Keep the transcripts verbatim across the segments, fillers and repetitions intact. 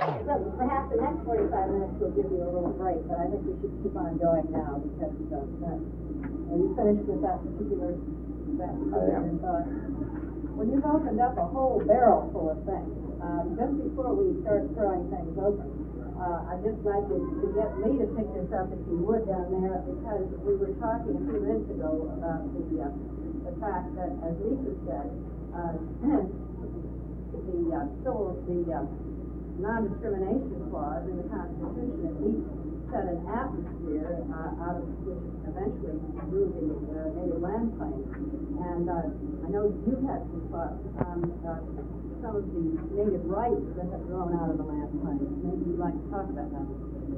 Look, perhaps the next forty-five minutes will give you a little break, but I think we should keep on going now because uh, uh, are you finished with that particular that particular thought? When you've opened up a whole barrel full of things, um, just before we start throwing things open, uh, I'd just like you to get me to pick this up, if you would, down there, because we were talking a few minutes ago about the uh, the fact that, as Lisa said, uh, the uh, civil, the uh, non-discrimination clause in the Constitution at least set an atmosphere uh, out of which eventually grew the uh, native land claim. And uh, I know you've had some thoughts on uh, some of the native rights that have grown out of the land claim. Maybe you'd like to talk about that.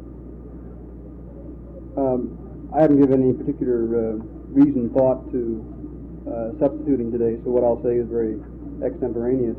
Um, I haven't given any particular uh, reason thought to uh, substituting today, so what I'll say is very extemporaneous.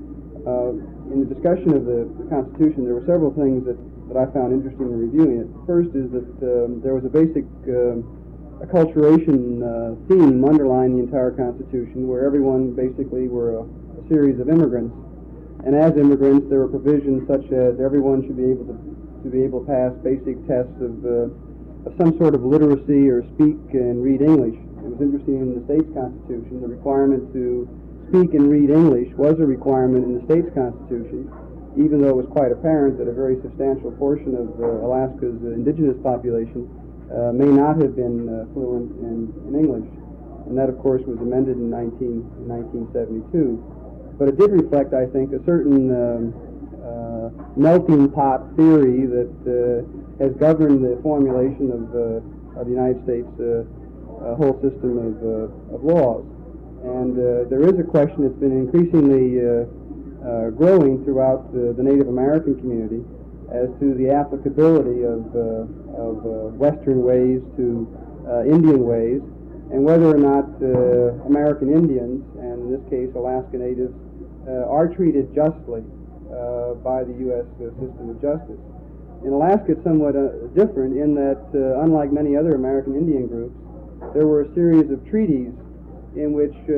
Uh, in the discussion of the, the Constitution, there were several things that, that I found interesting in reviewing it. First is that um, there was a basic uh, acculturation uh, theme underlying the entire Constitution, where everyone basically were a, a series of immigrants. And as immigrants, there were provisions such as everyone should be able to, to be able to pass basic tests of, uh, of some sort of literacy or speak and read English. It was interesting in the state's Constitution, the requirement to speak and read English was a requirement in the state's Constitution, even though it was quite apparent that a very substantial portion of uh, Alaska's uh, indigenous population uh, may not have been uh, fluent in, in English. And that, of course, was amended in, nineteen, in nineteen seventy-two. But it did reflect, I think, a certain um, uh, melting pot theory that uh, has governed the formulation of, uh, of the United States' uh, uh, whole system of, uh, of laws. And uh, there is a question that's been increasingly uh, uh, growing throughout uh, the Native American community as to the applicability of, uh, of uh, Western ways to uh, Indian ways, and whether or not uh, American Indians, and in this case Alaska Natives, uh, are treated justly uh, by the U S uh, system of justice. In Alaska, it's somewhat uh, different in that, uh, unlike many other American Indian groups, there were a series of treaties in which, uh,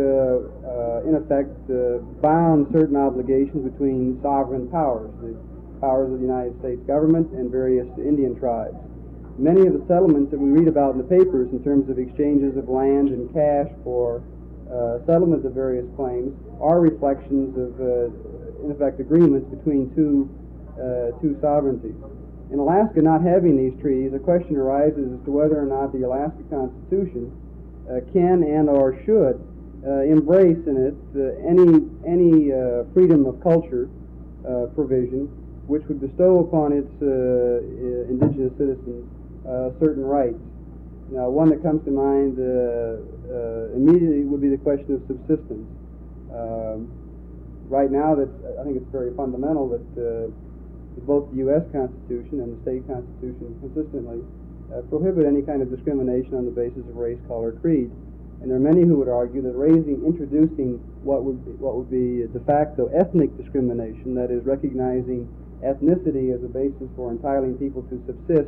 uh, in effect, uh, bound certain obligations between sovereign powers, the powers of the United States government and various Indian tribes. Many of the settlements that we read about in the papers in terms of exchanges of land and cash for uh, settlement of various claims are reflections of, uh, in effect, agreements between two, uh, two sovereignties. In Alaska, not having these treaties, a question arises as to whether or not the Alaska Constitution Uh, can and or should uh, embrace in it uh, any any uh, freedom of culture uh, provision which would bestow upon its uh, uh, indigenous citizens uh, certain rights. Now, one that comes to mind uh, uh, immediately would be the question of subsistence. Um, right now, that's, I think it's very fundamental that uh, both the U S Constitution and the state Constitution consistently Uh, prohibit any kind of discrimination on the basis of race, color, creed. And there are many who would argue that raising, introducing what would be, what would be de facto ethnic discrimination, that is, recognizing ethnicity as a basis for entitling people to subsist,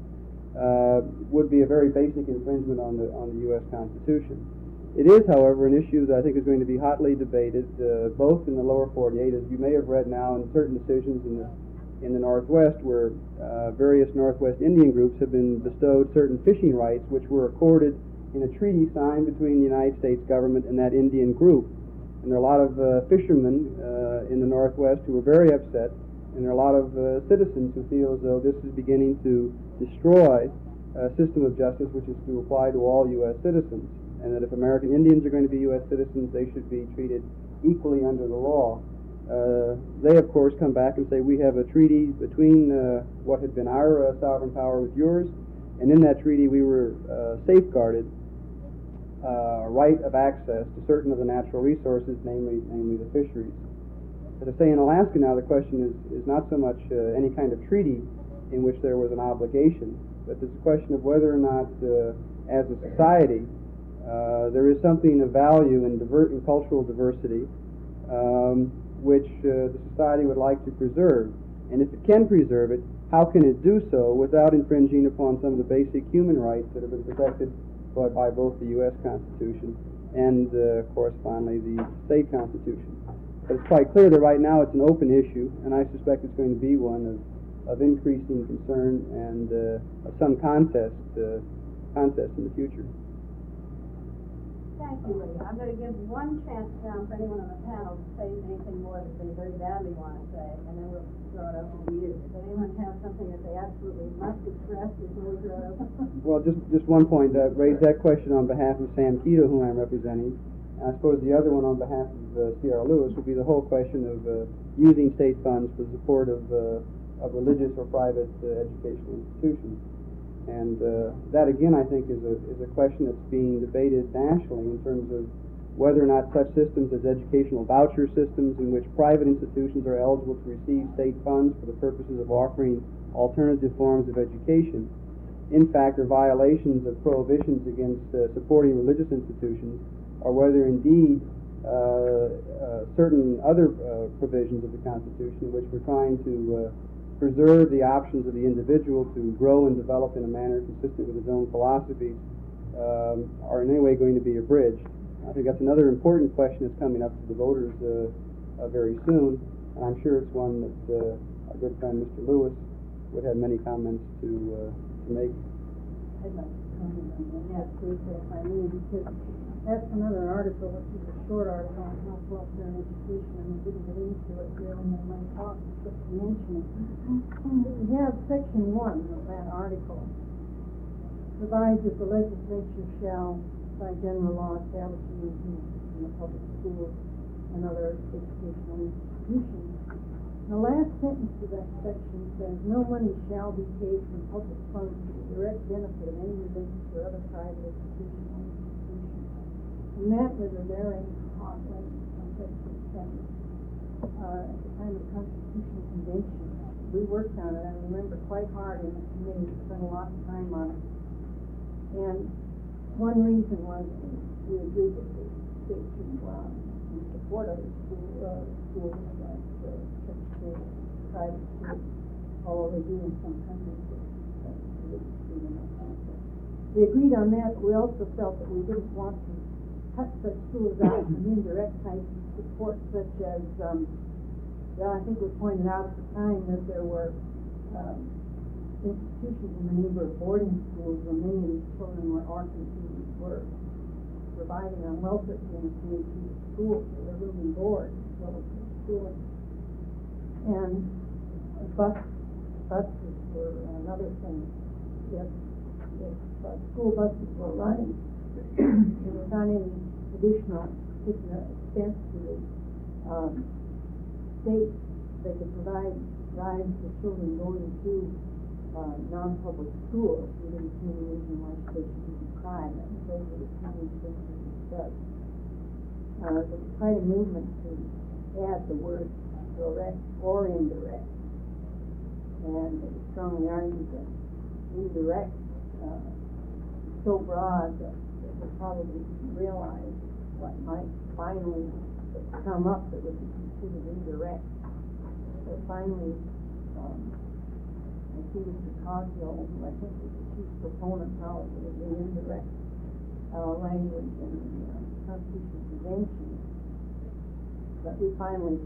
uh, would be a very basic infringement on the on the U S Constitution. It is, however, an issue that I think is going to be hotly debated, uh, both in the lower forty-eight, as you may have read now in certain decisions in the in the Northwest, where uh, various Northwest Indian groups have been bestowed certain fishing rights which were accorded in a treaty signed between the United States government and that Indian group. And there are a lot of uh, fishermen uh, in the Northwest who are very upset, and there are a lot of uh, citizens who feel as though this is beginning to destroy a system of justice which is to apply to all U S citizens, and that if American Indians are going to be U S citizens, they should be treated equally under the law. Uh, they, of course, come back and say, we have a treaty between uh, what had been our uh, sovereign power with yours, and in that treaty we were uh, safeguarded uh, a right of access to certain of the natural resources, namely namely the fisheries. But to say in Alaska now, the question is, is not so much uh, any kind of treaty in which there was an obligation, but it's a question of whether or not, uh, as a society, uh, there is something of value in, diver- in cultural diversity, um, which uh, the society would like to preserve. And if it can preserve it, how can it do so without infringing upon some of the basic human rights that have been protected by, by both the U S Constitution and, uh, correspondingly, the state Constitution? But it's quite clear that right now it's an open issue, and I suspect it's going to be one of, of increasing concern and uh, of some contest, uh, contest in the future. Thank you, Lee. I'm going to give one chance now for anyone on the panel to say anything more that they very badly want to say, and then we'll throw it open to you. Does anyone have something that they absolutely must express before we throw it open? Well, just just one point. Uh, raise that question on behalf of Sam Keto, whom I'm representing. I suppose the other one on behalf of uh, C R Lewis would be the whole question of uh, using state funds for the support of, uh, of religious or private uh, educational institutions. And uh, that, again, I think is a, is a question that's being debated nationally in terms of whether or not such systems as educational voucher systems in which private institutions are eligible to receive state funds for the purposes of offering alternative forms of education, in fact, are violations of prohibitions against uh, supporting religious institutions, or whether indeed uh, uh, certain other uh, provisions of the Constitution, which we're trying to uh, preserve the options of the individual to grow and develop in a manner consistent with his own philosophies, um, are in any way going to be abridged. I think that's another important question that's coming up to the voters uh, uh, very soon, and I'm sure it's one that uh, our good friend Mister Lewis would have many comments to, uh, to make. I'd like to comment on that briefly, if I may, because that's another article, which is a short article on health, welfare, and education, and we didn't get into it really in my talk, just to mention it. We have section one of that article provides that the legislature shall, by general law, establish arrangements in the public schools and other educational institutions. The last sentence of that section says, no money shall be paid from public funds to the direct benefit of any religious or other private educational institution. And that was a very hot one on section seven. Uh, at the time of the Constitutional Convention, we worked on it, I remember, quite hard in the committee, spent a lot of time on it. And one reason was we agreed that the state should go out and support other school, uh, schools like uh, church schools, private schools, although they do in some countries. We agreed on that, but we also felt that we didn't want to cut such schools out from indirect types of support, such as, um, well, I think it was pointed out at the time that there were um, institutions in the neighborhood of boarding schools where many of these children were orphans who were surviving on welfare payments going to the school, so they're living board as well as schooling. And bus, buses were another thing. If, if uh, school buses were running, there was not any additional expense to the um, state. They could provide rides for children going to uh, non-public schools. We didn't see any reason why states should be private. Those are the kind of things we discussed. Uh, there was quite a movement to add the word direct or indirect, and it was strongly argued that indirect uh, so broad that it would probably realize what might finally come up that would be considered indirect. So finally, um, I see Mister Cosgrove, who I think was the chief proponent probably of the indirect uh, language in the uh, Constitutional Convention, but we finally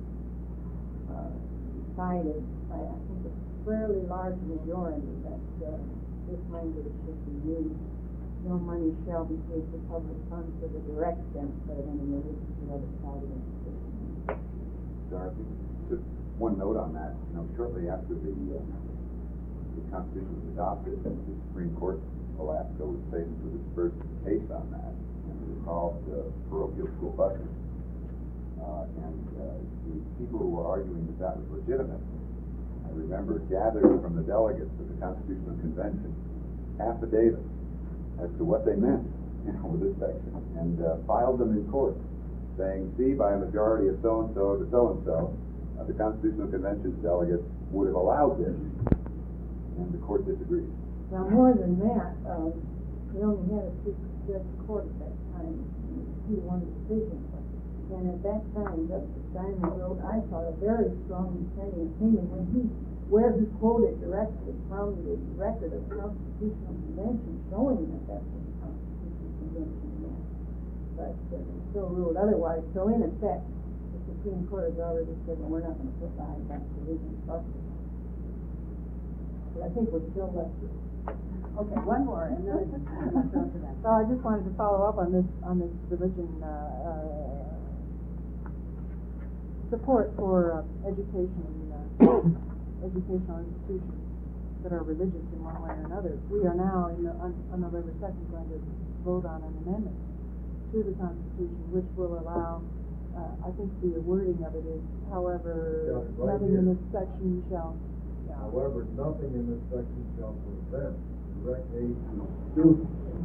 uh, decided by, I think, a fairly large majority that uh, this language should be used. No money shall be paid for public funds for the direct benefit of any religious or other private institution. Dorothy, just one note on that. You know, shortly after the, uh, the Constitution was adopted, the Supreme Court of Alaska was faced with its first case on that, and it was called uh, parochial school buses. Uh, and uh, the people who were arguing that that was legitimate, I remember, gathered from the delegates of the Constitutional Convention affidavits as to what they meant, you know, with this section, and uh, filed them in court, saying, see, by a majority of so-and-so to so-and-so, uh, the Constitutional Convention's delegates would have allowed this, and the court disagreed. Now, more than that, um, we only had a two-judge court at that time, two-to-one decision, and at that time, Justice Diamond wrote, I thought, a very strong dissenting opinion when he where he quoted directly from the record of the Constitutional Convention showing that that's what the Constitutional Convention meant. But uh, they still ruled otherwise. So in effect, the Supreme Court has already said, well, we're not gonna put behind that provision. But I think we're still left with. Okay, one more, and then it's after that. So I just wanted to follow up on this, on this religion, uh, uh, support for uh, education, uh, educational institutions that are religious in one way or another. We are now, in the, on, on November second, going to vote on an amendment to the Constitution, which will allow, uh, I think the wording of it is, however, Yeah, right nothing in here. this section shall, yeah. However, nothing in this section shall prevent direct aid to students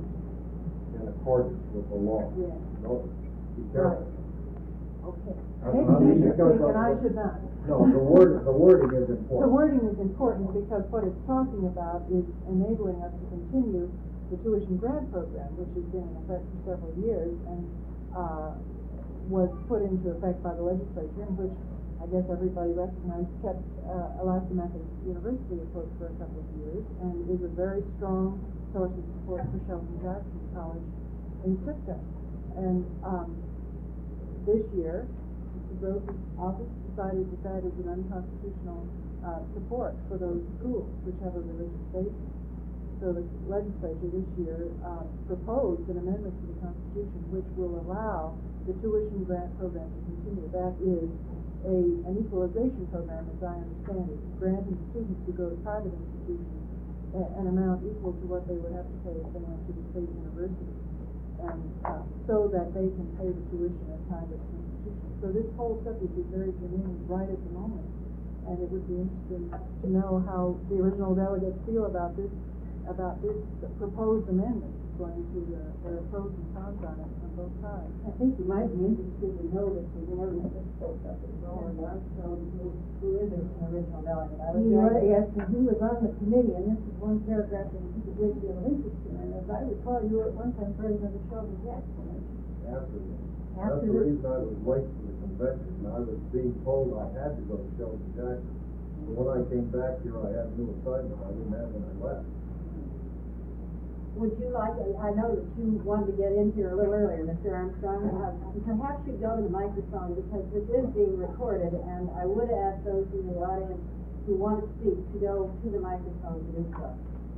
in accordance with the law. Yeah. No, be careful. Okay. Uh, Maybe I mean, you should because speak of and I the- should not. No, the word, the wording is important. The wording is important because what it's talking about is enabling us to continue the tuition grant program, which has been in effect for several years and uh, was put into effect by the legislature, and which I guess everybody recognized kept uh, Alaska Methodist University afloat for a couple of years, and is a very strong source of support for Sheldon Jackson College in Sitka. And um, this year, Mister Gross's office decided that that is an unconstitutional uh, support for those schools which have a religious basis. So the legislature this year uh, proposed an amendment to the Constitution which will allow the tuition grant program to continue. That is a, an equalization program, as I understand it, granting students who go to private institutions a, an amount equal to what they would have to pay if they went to the state university, and uh, so that they can pay the tuition at private institutions. So this whole subject is very germane right at the moment, and it would be interesting to know how the original delegates feel about this about this proposed amendment going to the, there are pros and cons on it on both sides. I think you might be interested to know that the American spoke up as well, and Armstrong, who, who is an original delegate. I was He going was, to yes, ask and he was on the committee, and this is one paragraph that he took a great deal of interest in, and as I recall, you were at one time president of Sheldon Jackson. After this. That's After the this. reason I was late for the convention, and I was being told I had to go to Sheldon Jackson. But when I came back here, I had a new assignment I didn't have when I left. Would you like, I know that you wanted to get in here a little earlier, Mister Armstrong. Uh, perhaps you go to the microphone because this is being recorded, and I would ask those in the audience who want to speak to go to the microphone to do so.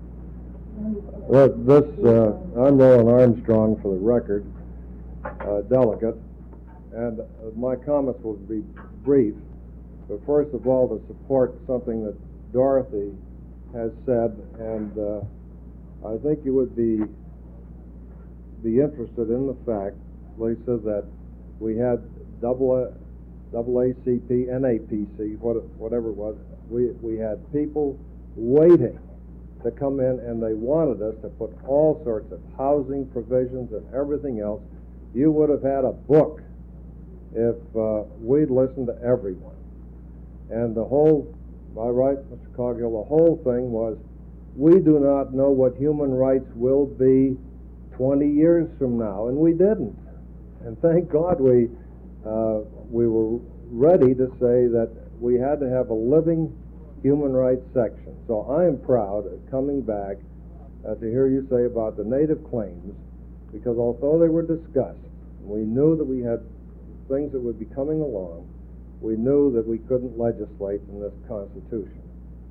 Well, this, uh, I'm Roland Armstrong, for the record, uh, delegate, and uh, my comments will be brief. But first of all, to support something that Dorothy has said, and uh, I think you would be be interested in the fact, Lisa, that we had double A, double A C P, N A P C, what, whatever it was. We we had people waiting to come in, and they wanted us to put all sorts of housing provisions and everything else. You would have had a book if uh, we'd listened to everyone. And the whole, by right, Mister Coghill, the whole thing was, we do not know what human rights will be twenty years from now, and we didn't. And thank God we uh, we were ready to say that we had to have a living human rights section. So I am proud of coming back uh, to hear you say about the native claims, because although they were discussed, we knew that we had things that would be coming along. We knew that we couldn't legislate in this Constitution.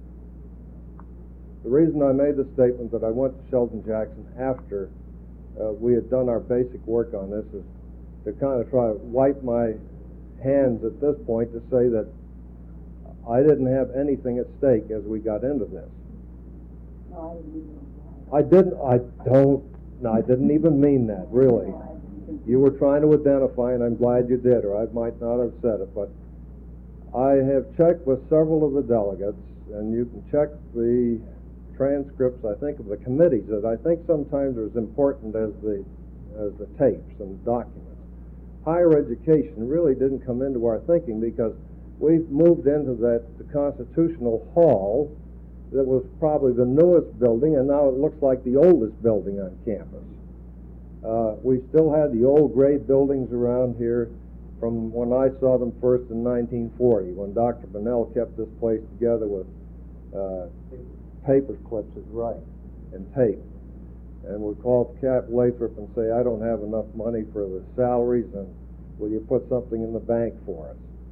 The reason I made the statement that I went to Sheldon Jackson after uh, we had done our basic work on this is to kind of try to wipe my hands at this point to say that I didn't have anything at stake as we got into this. No, I didn't even. I didn't, I don't, no, I didn't even mean that, really. You were trying to identify, and I'm glad you did, or I might not have said it, but I have checked with several of the delegates, and you can check the transcripts, I think, of the committees that I think sometimes are as important as the as the tapes and documents. Higher education really didn't come into our thinking because we've moved into that the constitutional hall that was probably the newest building, and now it looks like the oldest building on campus. Uh, we still had the old gray buildings around here from when I saw them first in nineteen forty, when Doctor Bunnell kept this place together with uh, paper clips is right, and tape. And we call Cap Lathrop and say, I don't have enough money for the salaries, and will you put something in the bank for us?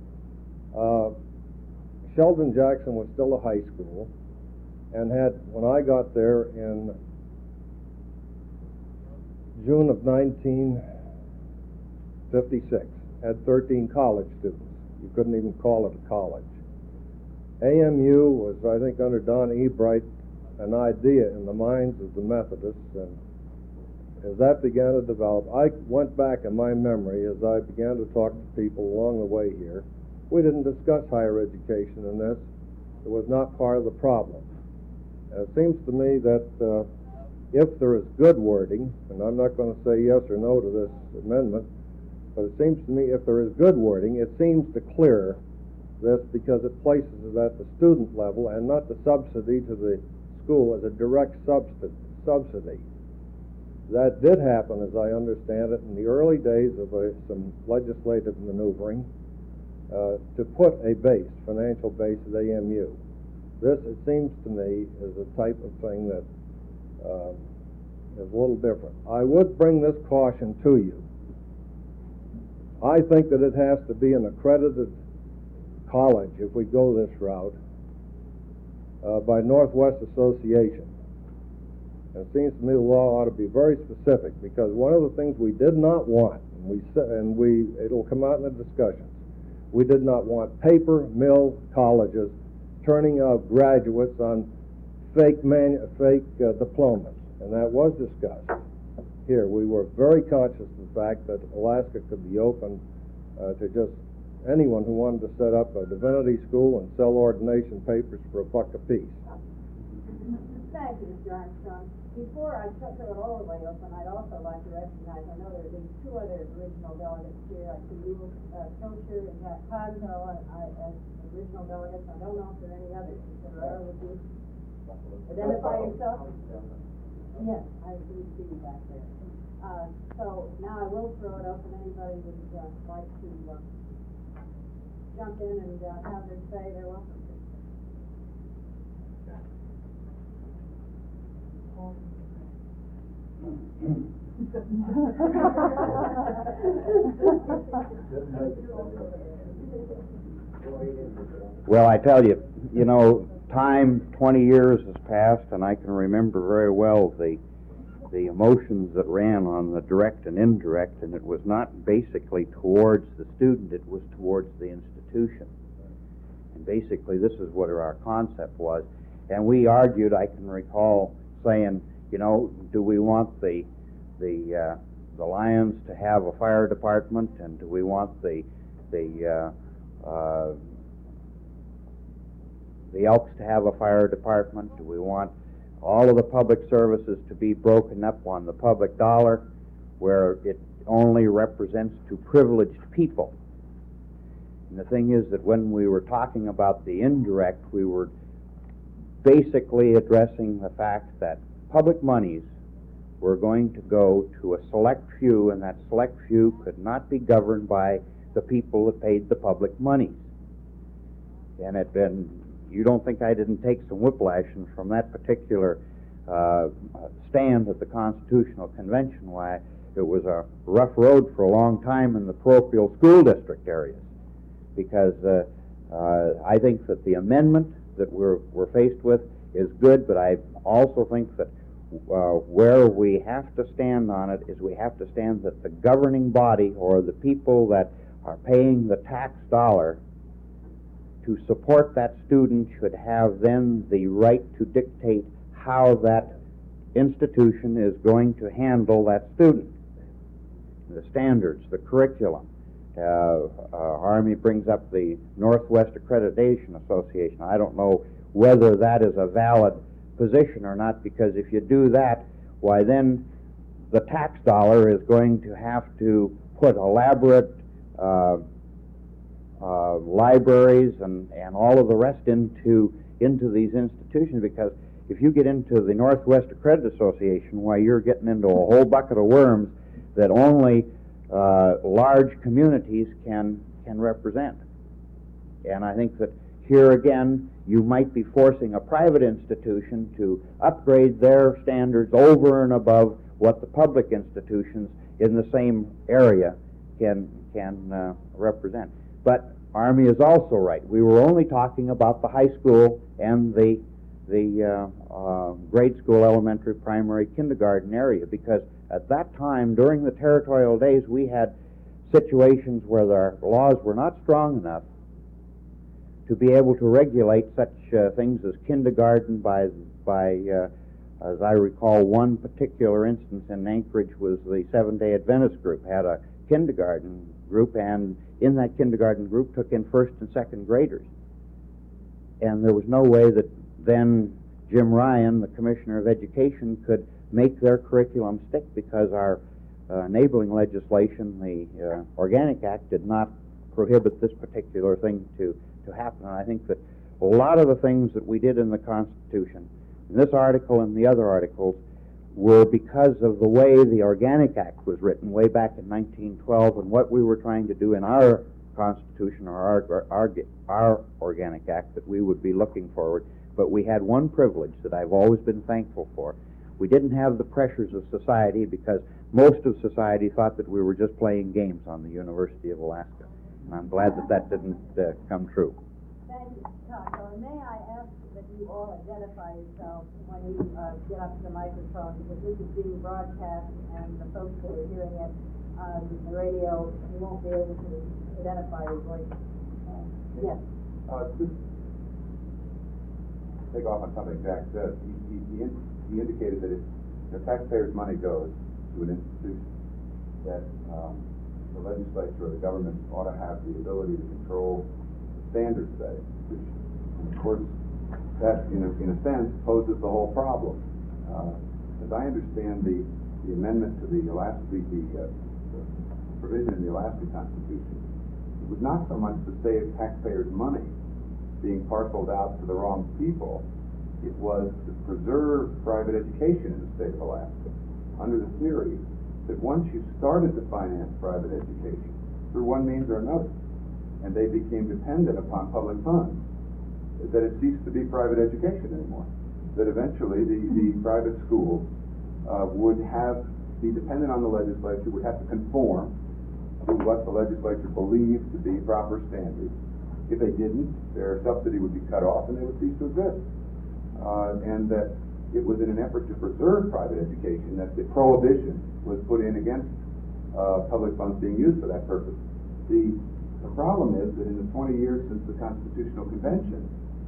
Sheldon Jackson was still a high school and had, when I got there in June of nineteen fifty-six, had thirteen college students. You couldn't even call it a college. A M U was, I think, under Don Ebright, an idea in the minds of the Methodists, and as that began to develop, I went back in my memory as I began to talk to people along the way here. We didn't discuss higher education in this. It was not part of the problem. And it seems to me that uh, if there is good wording, and I'm not going to say yes or no to this amendment, but it seems to me if there is good wording, it seems to clear this because it places it at the student level and not the subsidy to the school as a direct subsidy. subsidy. That did happen, as I understand it, in the early days of uh, some legislative maneuvering uh, to put a base, financial base at A M U. This, it seems to me, is a type of thing that uh, is a little different. I would bring this caution to you. I think that it has to be an accredited college, if we go this route, uh, by Northwest Association. And it seems to me the law ought to be very specific, because one of the things we did not want, and we said, and we it'll come out in the discussions, we did not want paper mill colleges turning out graduates on fake manu fake uh, diplomas, and that was discussed here. We were very conscious of the fact that Alaska could be open uh, to just anyone who wanted to set up a divinity school and sell ordination papers for a buck apiece. Thank you, Mister Armstrong. Before I took it all the way open, I'd also like to recognize, I know there are these two other original delegates here. I see Eagle uh, Kocher and Jack Cosmo and I, as original delegates. I don't know if there are any others. Ferrero, would you identify yourself? Yes, I do see you back there. Uh, so now I will throw it open. Anybody would uh, like to uh, jump in and uh, have their say, they're welcome to. Well, I tell you, you know, time, twenty years has passed, and I can remember very well the the emotions that ran on the direct and indirect, and it was not basically towards the student, it was towards the institution. And basically, this is what our concept was. And we argued, I can recall saying, you know, do we want the the uh, the Lions to have a fire department, and do we want the the uh, uh, the Elks to have a fire department? Do we want all of the public services to be broken up on the public dollar, where it only represents to privileged people? And the thing is that when we were talking about the indirect, we were basically addressing the fact that public monies were going to go to a select few, and that select few could not be governed by the people that paid the public monies. And it been, you don't think I didn't take some whiplash from that particular uh, stand at the Constitutional Convention, why it was a rough road for a long time in the parochial school district areas, because uh, uh, I think that the amendment that we're, we're faced with is good, but I also think that uh, where we have to stand on it is we have to stand that the governing body, or the people that are paying the tax dollar to support that student, should have then the right to dictate how that institution is going to handle that student. The standards, the curriculum. Uh, uh, Army brings up the Northwest Accreditation Association. I don't know whether that is a valid position or not, because if you do that, why then the tax dollar is going to have to put elaborate uh, uh, libraries and, and all of the rest into into these institutions, because if you get into the Northwest Accreditation Association, why you're getting into a whole bucket of worms that only uh, large communities can can represent. And I think that here again, you might be forcing a private institution to upgrade their standards over and above what the public institutions in the same area can can uh, represent. But Army is also right. We were only talking about the high school and the the uh, uh, grade school, elementary, primary, kindergarten area, because at that time, during the territorial days, we had situations where our laws were not strong enough to be able to regulate such uh, things as kindergarten by, by uh, as I recall, one particular instance in Anchorage was the Seventh-day Adventist group had a kindergarten group, and in that kindergarten group took in first and second graders. And there was no way that then Jim Ryan, the Commissioner of Education, could make their curriculum stick because our uh, enabling legislation, the uh, Organic Act, did not prohibit this particular thing to, to happen. And I think that a lot of the things that we did in the Constitution, in this article and the other articles, were because of the way the Organic Act was written way back in nineteen twelve and what we were trying to do in our Constitution or our, our, our Organic Act that we would be looking forward. But we had one privilege that I've always been thankful for. We didn't have the pressures of society because most of society thought that we were just playing games on the University of Alaska. And I'm glad that that didn't uh, come true. Thank you, Taco. And may I ask that you all identify yourselves when you uh, get up to the microphone, because this is being broadcast and the folks who are hearing it on the radio, you won't be able to identify your voice. Uh, yes. Uh, just take off on something Jack said. He, he, he, in, he indicated that if the taxpayers' money goes to an institution, that um, the legislature or the government ought to have the ability to control the standard setting, which, of course, that, in a, in a sense, poses the whole problem. Uh, as I understand the, the amendment to the Alaska, the, uh, the provision in the Alaska Constitution, it was not so much to save taxpayers' money being parceled out to the wrong people. It was to preserve private education in the state of Alaska under the theory that once you started to finance private education through one means or another, and they became dependent upon public funds, that it ceased to be private education anymore. That eventually the, the private schools uh, would have be dependent on the legislature, would have to conform to what the legislature believed to be proper standards. If they didn't, their subsidy would be cut off and they would cease to exist. Uh, and that it was in an effort to preserve private education that the prohibition was put in against uh, public funds being used for that purpose. The, the problem is that in the twenty years since the Constitutional Convention,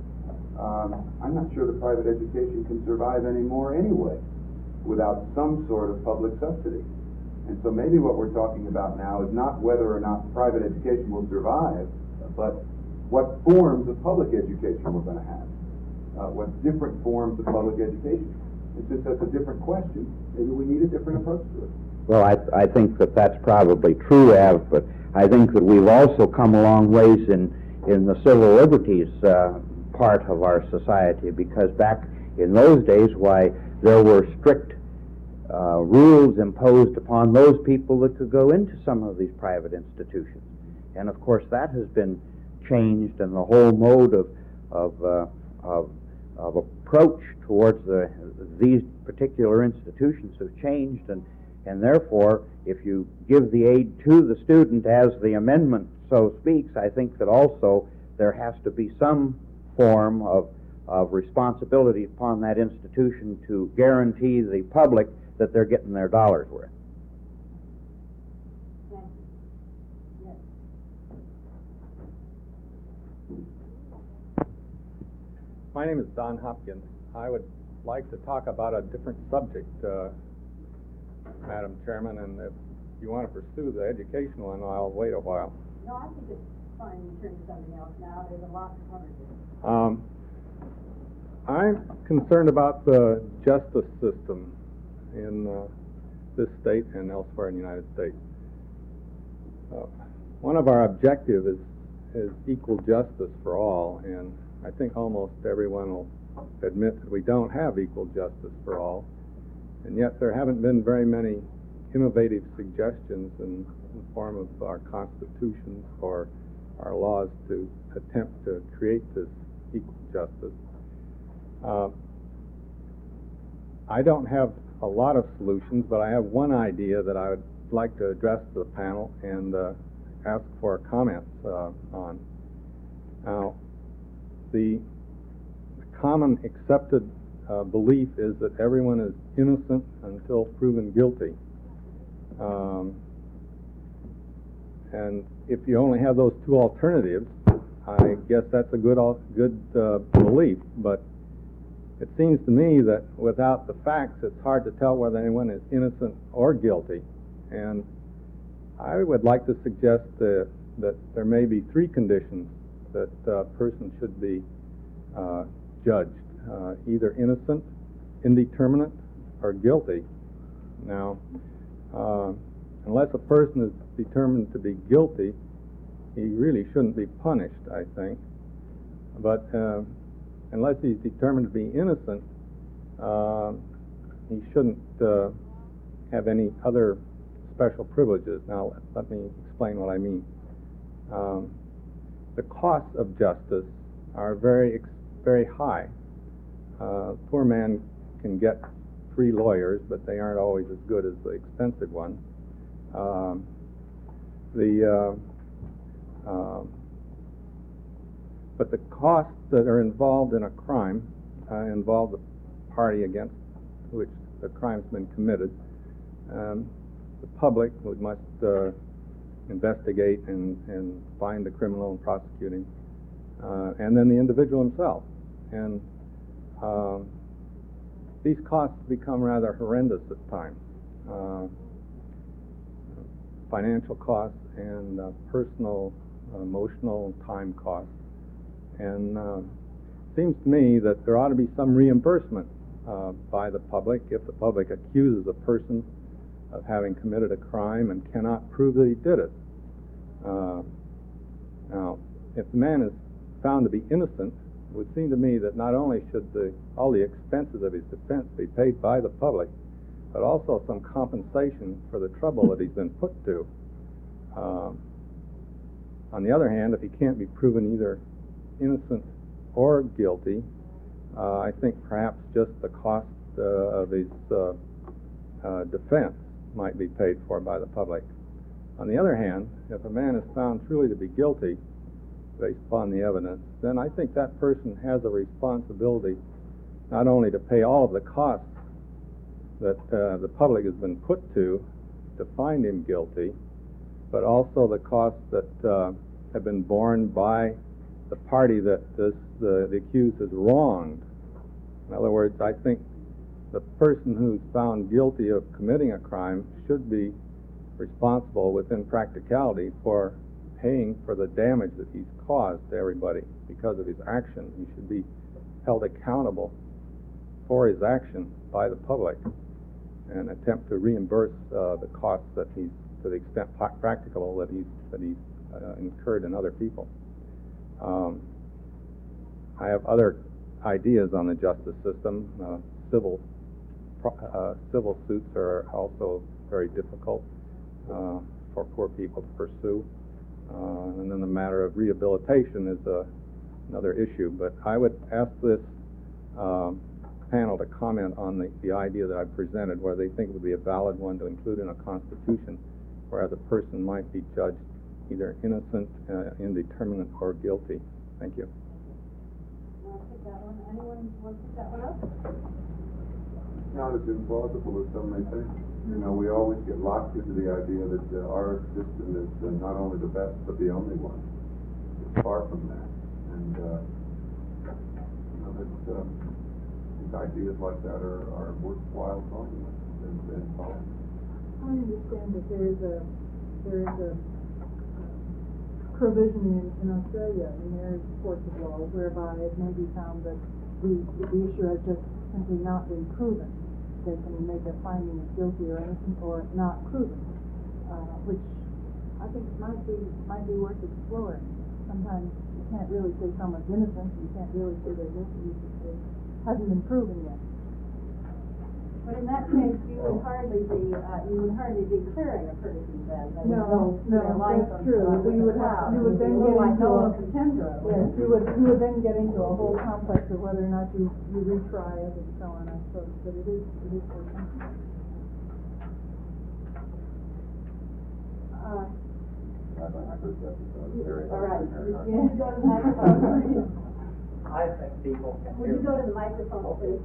um, I'm not sure that private education can survive anymore anyway without some sort of public subsidy. And so maybe what we're talking about now is not whether or not private education will survive, but what forms of public education we're going to have, uh, what different forms of public education. And since that's a different question, maybe we need a different approach to it. Well, I, I think that that's probably true, Av, but I think that we've also come a long ways in, in the civil liberties uh, part of our society, because back in those days, why, there were strict uh, rules imposed upon those people that could go into some of these private institutions. And of course, that has been changed, and the whole mode of of, uh, of, of approach towards the, these particular institutions have changed, and, and therefore, if you give the aid to the student as the amendment so speaks, I think that also there has to be some form of, of responsibility upon that institution to guarantee the public that they're getting their dollars worth. My name is Don Hopkins. I would like to talk about a different subject, uh, Madam Chairman, and if you want to pursue the educational one, I'll wait a while. No, I think it's fine to turn to something else now. There's a lot to cover here. Um, I'm concerned about the justice system in uh, this state and elsewhere in the United States. Uh, one of our objectives is, is equal justice for all, and I think almost everyone will admit that we don't have equal justice for all, and yet there haven't been very many innovative suggestions in the form of our constitutions or our laws to attempt to create this equal justice. Uh, I don't have a lot of solutions, but I have one idea that I would like to address to the panel and uh, ask for comments uh, on. Now, the common accepted uh, belief is that everyone is innocent until proven guilty. Um, and if you only have those two alternatives, I guess that's a good al- good uh, belief. But it seems to me that without the facts, it's hard to tell whether anyone is innocent or guilty. And I would like to suggest uh, that there may be three conditions that a person should be uh, judged, uh, either innocent, indeterminate, or guilty. Now, uh, unless a person is determined to be guilty, he really shouldn't be punished, I think. But uh, unless he's determined to be innocent, uh, he shouldn't uh, have any other special privileges. Now, let me explain what I mean. Um, the costs of justice are very, ex- very high. Uh, poor man can get free lawyers, but they aren't always as good as the expensive ones. Um, the uh, um, but the costs that are involved in a crime uh, involve the party against which the crime's been committed. Um, the public who must uh, investigate and, and find the criminal and prosecute him, uh, and then the individual himself. And um, these costs become rather horrendous at times. Uh, financial costs and uh, personal, uh, emotional, time costs. And uh, it seems to me that there ought to be some reimbursement uh, by the public if the public accuses a person of having committed a crime and cannot prove that he did it. Uh, now, if the man is found to be innocent, it would seem to me that not only should the, all the expenses of his defense be paid by the public, but also some compensation for the trouble that he's been put to. Um, on the other hand, if he can't be proven either innocent or guilty, uh, I think perhaps just the cost uh, of his uh, uh, defense might be paid for by the public. On the other hand, if a man is found truly to be guilty based upon the evidence, then I think that person has a responsibility not only to pay all of the costs that uh, the public has been put to to find him guilty, but also the costs that uh, have been borne by the party that this, the, the accused has wronged. In other words, I think the person who's found guilty of committing a crime should be responsible within practicality for paying for the damage that he's caused to everybody because of his action. He should be held accountable for his action by the public and attempt to reimburse uh, the costs that he's, to the extent practicable, that he's, that he's uh, incurred in other people. Um, I have other ideas on the justice system. Uh, civil uh, civil suits are also very difficult uh, for poor people to pursue. Uh, and then the matter of rehabilitation is uh, another issue. But I would ask this um, panel to comment on the, the idea that I presented, where they think it would be a valid one to include in a constitution, where the person might be judged either innocent, uh, indeterminate, or guilty. Thank you. Want to pick that one? Anyone want to pick that one up? Not as implausible as some may think. You know, we always get locked into the idea that uh, our system is uh, not only the best, but the only one. It's far from that. And, uh, you know, that, uh, these ideas like that are, are worthwhile talking with and, and following. I understand that there is a, there is a provision in, in Australia, in their courts of law, whereby it may be found that the, the issue has just simply not been proven. They can make a finding of guilty or innocent or not proven, uh, which I think might be might be worth exploring. Sometimes you can't really say someone's innocent, you can't really say they're guilty, it hasn't been proven yet. But in that case, you would hardly be, uh, you would hardly be clearing a person then. They would No, go no, their life that's on- true. on You would the have, cloud. you would then It would get be like into no a, contender. yes, you would, you would then get into a whole complex of whether or not you, you retry it and so on, I suppose, but it is, it is for something. Uh, I'd like to first episode. Very All right, very hard. you go to the microphone. I think people can Would hear you go to the microphone, please?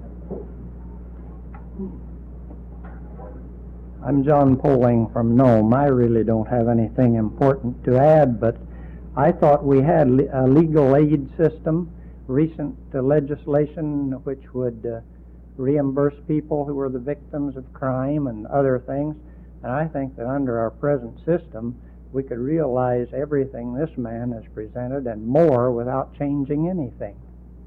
I'm John Poling from Nome. I really don't have anything important to add, but I thought we had le- a legal aid system, recent uh, legislation which would uh, reimburse people who were the victims of crime and other things. And I think that under our present system, we could realize everything this man has presented and more without changing anything.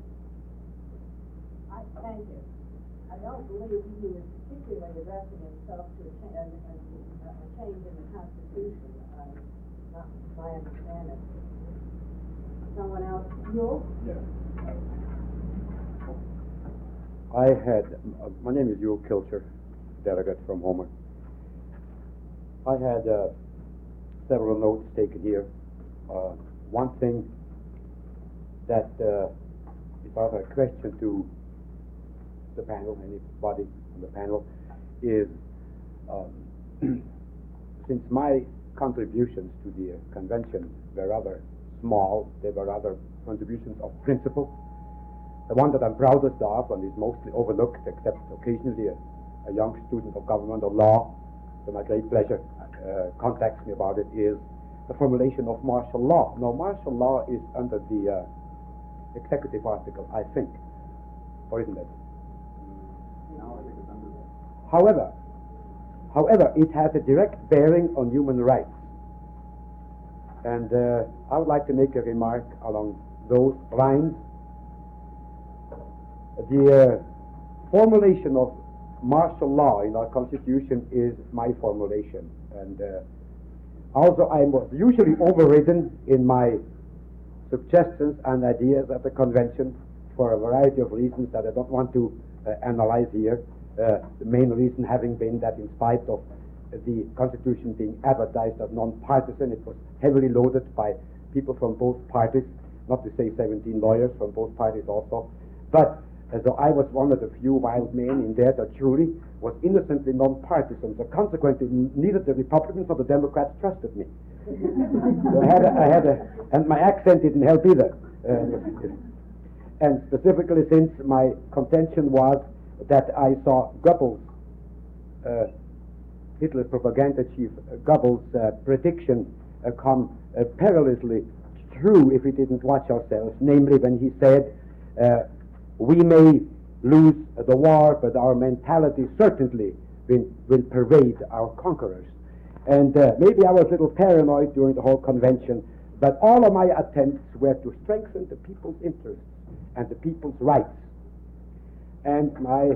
I, thank you. I don't believe he was particularly addressing himself to a, cha- a, a, a change in the Constitution. Uh, not my understanding. Someone else? You? I had, uh, my name is Yul Kilcher, delegate from Homer. I had uh, several notes taken here. Uh, one thing that uh, is sort of a question to the panel, anybody on the panel, is um, since my contributions to the uh, convention were rather small, they were rather contributions of principle. The one that I'm proudest of and is mostly overlooked, except occasionally a, a young student of government or law, to my great pleasure, uh, contacts me about it, is the formulation of martial law. Now, martial law is under the uh, executive article, I think, or isn't it? No, I think it's under that. However, however, it has a direct bearing on human rights. And uh, I would like to make a remark along those lines. The uh, formulation of martial law in our Constitution is my formulation. And uh, also I was usually overridden in my suggestions and ideas at the convention for a variety of reasons that I don't want to uh, analyze here. Uh, the main reason having been that in spite of the Constitution being advertised as non-partisan, it was heavily loaded by people from both parties, not to say seventeen lawyers from both parties also. But as though I was one of the few wild men in there that jury was innocently non-partisan, so consequently neither the Republicans nor the Democrats trusted me. So I had a, I had a, and my accent didn't help either. Uh, and specifically since my contention was that I saw Goebbels, uh, Hitler's propaganda chief, uh, Goebbels' uh, prediction uh, come uh, perilously true if we didn't watch ourselves, namely when he said, uh, we may lose uh, the war, but our mentality certainly will, will pervade our conquerors. And uh, maybe I was a little paranoid during the whole convention, but all of my attempts were to strengthen the people's interests and the people's rights. And my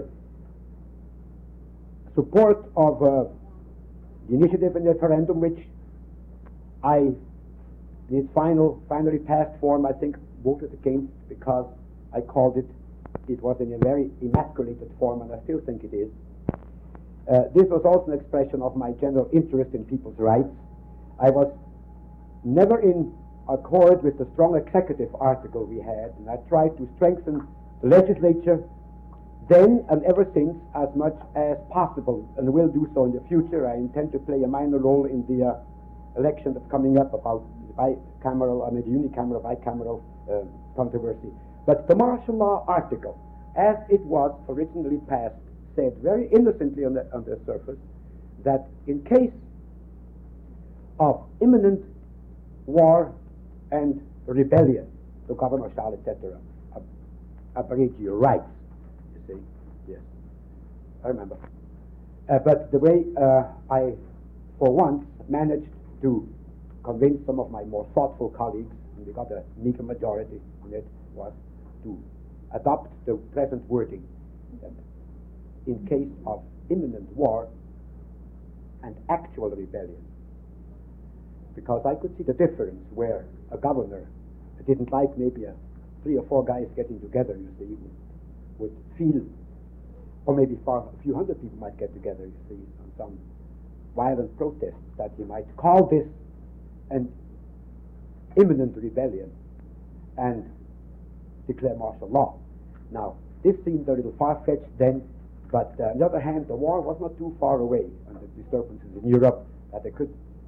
support of uh, the initiative and referendum, which I, in its final, finally passed form, I think voted against because I called it, it was in a very emasculated form, and I still think it is. Uh, this was also an expression of my general interest in people's rights. I was never in accord with the strong executive article we had, and I tried to strengthen the legislature then and ever since as much as possible, and will do so in the future. I intend to play a minor role in the uh, election that's coming up about the bicameral, I mean the unicameral, bicameral uh, controversy. But the martial law article, as it was originally passed, said very innocently on the, on the surface that in case of imminent war and rebellion, the governor shall, et cetera, abridge your rights. You see? Yes. I remember. Uh, but the way uh, I, for once, managed to convince some of my more thoughtful colleagues, and we got a meager majority on it, was to adopt the present wording that in case of imminent war and actual rebellion. Because I could see the difference where a governor didn't like maybe a three or four guys getting together, you see, would feel, or maybe far, a few hundred people might get together, you see, on some violent protest, that he might call this an imminent rebellion and declare martial law. Now, this seemed a little far-fetched then, but uh, on the other hand, the war was not too far away, and the disturbances in Europe, that they could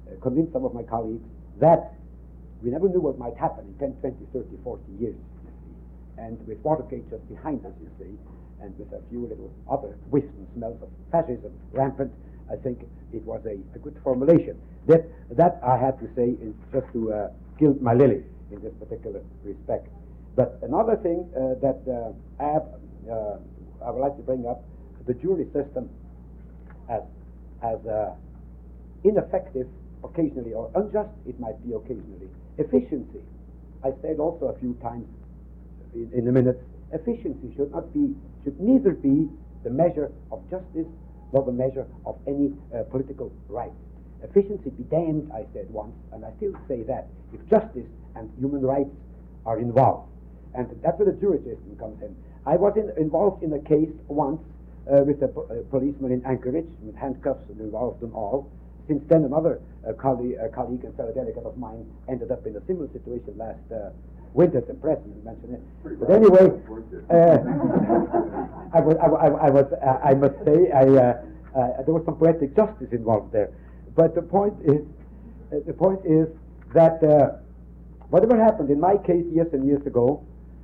uh, convince some of my colleagues that we never knew what might happen in ten, twenty, thirty, forty years, you see. And with Watergate just behind us, you see, and with a few little other whiffs and smells of fascism rampant, I think it was a, a good formulation. That, that I have to say is just to uh, gild my lily in this particular respect. But another thing uh, that uh, I, have, uh, I would like to bring up, the jury system as, as uh, ineffective occasionally, or unjust it might be occasionally. Efficiency, I said also a few times in, in a minute, efficiency should not be, should neither be the measure of justice nor the measure of any uh, political right. Efficiency be damned, I said once, and I still say that, if justice and human rights are involved. And that's where the jury system comes in. I was in, involved in a case once uh, with a, po- a policeman in Anchorage, with handcuffs and involved and all. Since then, another uh, colleague, uh, colleague and fellow delegate of mine ended up in a similar situation last uh, winter. The president mentioned it. But anyway, uh, I, was, I, I, I, was, uh, I must say, I, uh, uh, there was some poetic justice involved there. But the point is, uh, the point is that uh, whatever happened in my case years and years ago,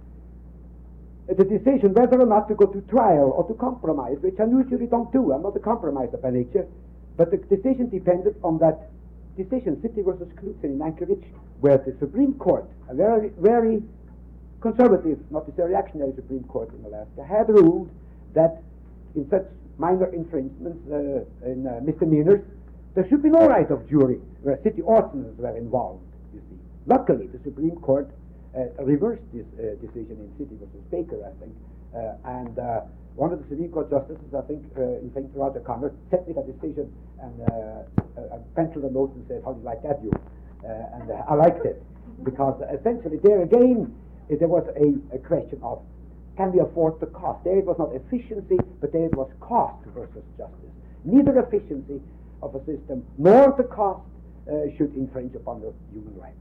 uh, the decision whether or not to go to trial or to compromise, which I usually don't do. I'm not a compromiser by nature. But the decision depended on that decision, City versus Knudsen in Anchorage, where the Supreme Court, a very, very conservative, not necessarily reactionary Supreme Court in Alaska, had ruled that in such minor infringements, uh, in uh, misdemeanors, there should be no right of jury where city ordinances were involved, you see. Luckily, the Supreme Court uh, reversed this uh, decision in City versus Baker, I think, uh, and uh, one of the Supreme Court justices, I think, uh, in Saint Roger Connor, sent me that decision and uh, I penciled a note and said, "How do you like that, you?" Uh, and uh, I liked it because uh, essentially there again uh, there was a, a question of can we afford the cost? There it was not efficiency, but there it was cost versus justice. Neither efficiency of a system nor the cost uh, should infringe upon the human rights.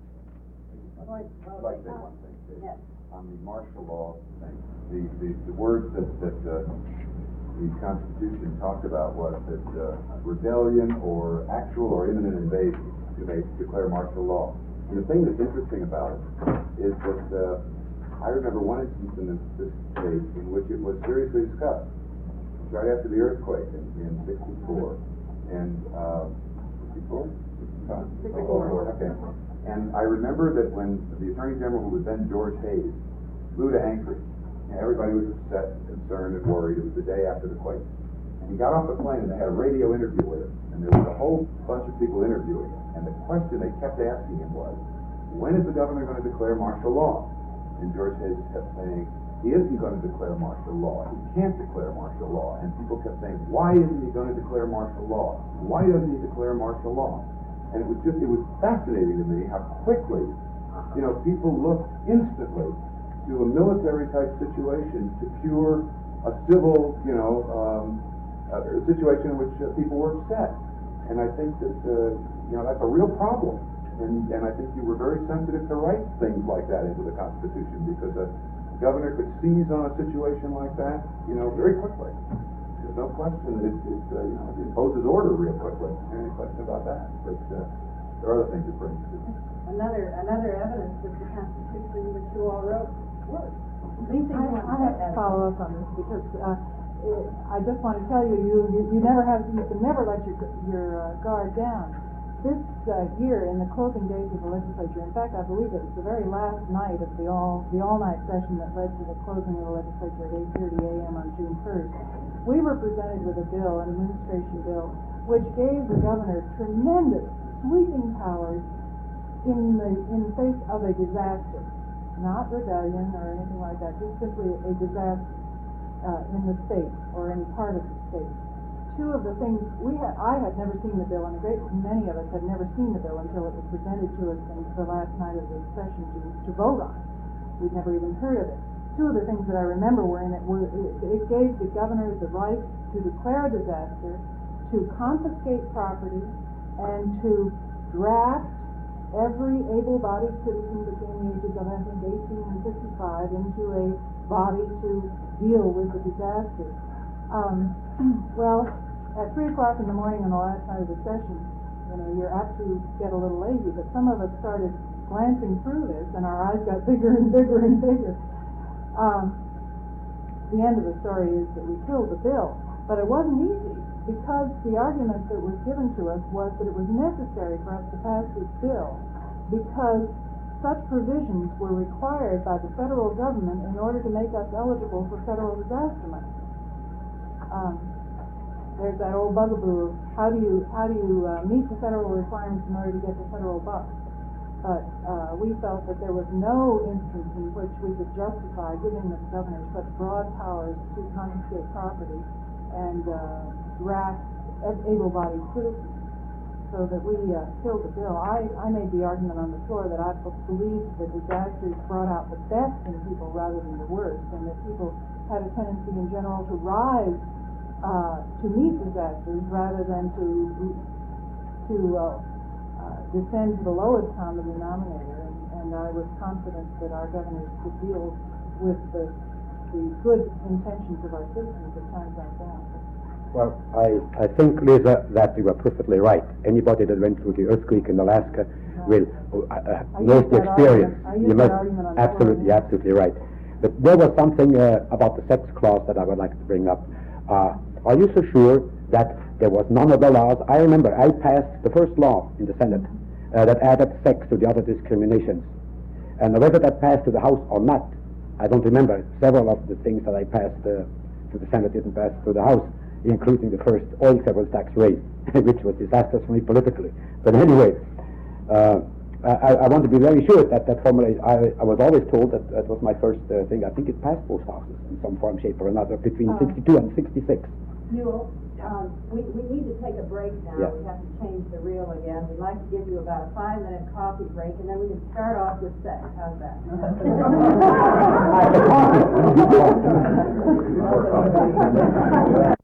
I'd like to say one thing, too. Yes. On the martial law thing, the, the, the words that, that uh, the Constitution talked about was that uh, rebellion or actual or imminent invasion, you may declare martial law. And the thing that's interesting about it is that uh, I remember one instance in this, this state in which it was seriously discussed, right after the earthquake in, in sixty-four. And, uh, sixty-four? sixty-four. Okay. And I remember that when the Attorney General, who was then George Hayes, flew to Anchorage, and everybody was upset, concerned, and worried. It was the day after the quake. And he got off the plane, and they had a radio interview with him. And there was a whole bunch of people interviewing him. And the question they kept asking him was, when is the governor going to declare martial law? And George Hayes kept saying, he isn't going to declare martial law. He can't declare martial law. And people kept saying, why isn't he going to declare martial law? Why doesn't he declare martial law? And it was just, it was fascinating to me how quickly, you know, people looked instantly to a military-type situation to cure a civil, you know, um, a situation in which uh, people were upset. And I think that, uh, you know, that's a real problem. And, and I think you were very sensitive to write things like that into the Constitution, because a governor could seize on a situation like that, you know, very quickly. There's no question that it, it, uh, you know, it imposes order real quickly. Any question about that? But uh, there are other things it brings to. Another another evidence that the Constitution which you all wrote works. Anything I, you want I to have to add? follow up on this because uh, it, I just want to tell you, you, you, you never have, you can never let your your uh, guard down. This uh, year, in the closing days of the legislature, in fact, I believe it was the very last night of the all the all-night session that led to the closing of the legislature at eight thirty a.m. on June first, we were presented with a bill, an administration bill, which gave the governor tremendous sweeping powers in the in the face of a disaster, not rebellion or anything like that, just simply a disaster uh, in the state or any part of the state. Two of the things we had, I had never seen the bill, and a great many of us had never seen the bill until it was presented to us in the last night of the session to, to vote on. We'd never even heard of it. Two of the things that I remember were in it were it, it gave the governor the right to declare a disaster, to confiscate property, and to draft every able-bodied citizen between the ages of, I think, eighteen and fifty-five into a body to deal with the disaster. Um, well, at three o'clock in the morning on the last night of the session, You know, you're apt to get a little lazy, but some of us started glancing through this, and our eyes got bigger and bigger and bigger. Um, the end of the story is that we killed the bill, but it wasn't easy, because the argument that was given to us was that it was necessary for us to pass this bill because such provisions were required by the federal government in order to make us eligible for federal disaster money. Um, there's that old bugaboo of how do you how do you uh, meet the federal requirements in order to get the federal bucks? But uh, we felt that there was no instance in which we could justify giving the governor such broad powers to confiscate property and uh, harass able-bodied citizens, so that we uh, killed the bill. I, I made the argument on the floor that I believe that disasters brought out the best in people rather than the worst, and that people had a tendency in general to rise uh, to meet disasters rather than to to uh, uh, descend to the lowest common denominator. And, and I was confident that our governors could deal with the, the good intentions of our citizens at times like that. Well, I, I think, Lisa, that you were perfectly right. Anybody that went through the earthquake in Alaska will uh, uh, knows the experience. You must absolutely, absolutely right. But there was something uh, about the sex clause that I would like to bring up. Uh, are you so sure that there was none of the laws? I remember I passed the first law in the Senate uh, that added sex to the other discriminations, and whether that passed to the House or not, I don't remember. Several of the things that I passed uh, to the Senate didn't pass to the House, including the first oil sales tax raise, which was disastrous for me politically. But anyway, uh, I, I want to be very sure that that formula, I, I was always told that that was my first uh, thing. I think it passed both houses in some form, shape, or another between Uh, sixty-two and sixty-six. Newell, um, we, we need to take a break now. Yeah. We have to change the reel again. We'd like to give you about a five-minute coffee break, and then we can start off with sex. How's that?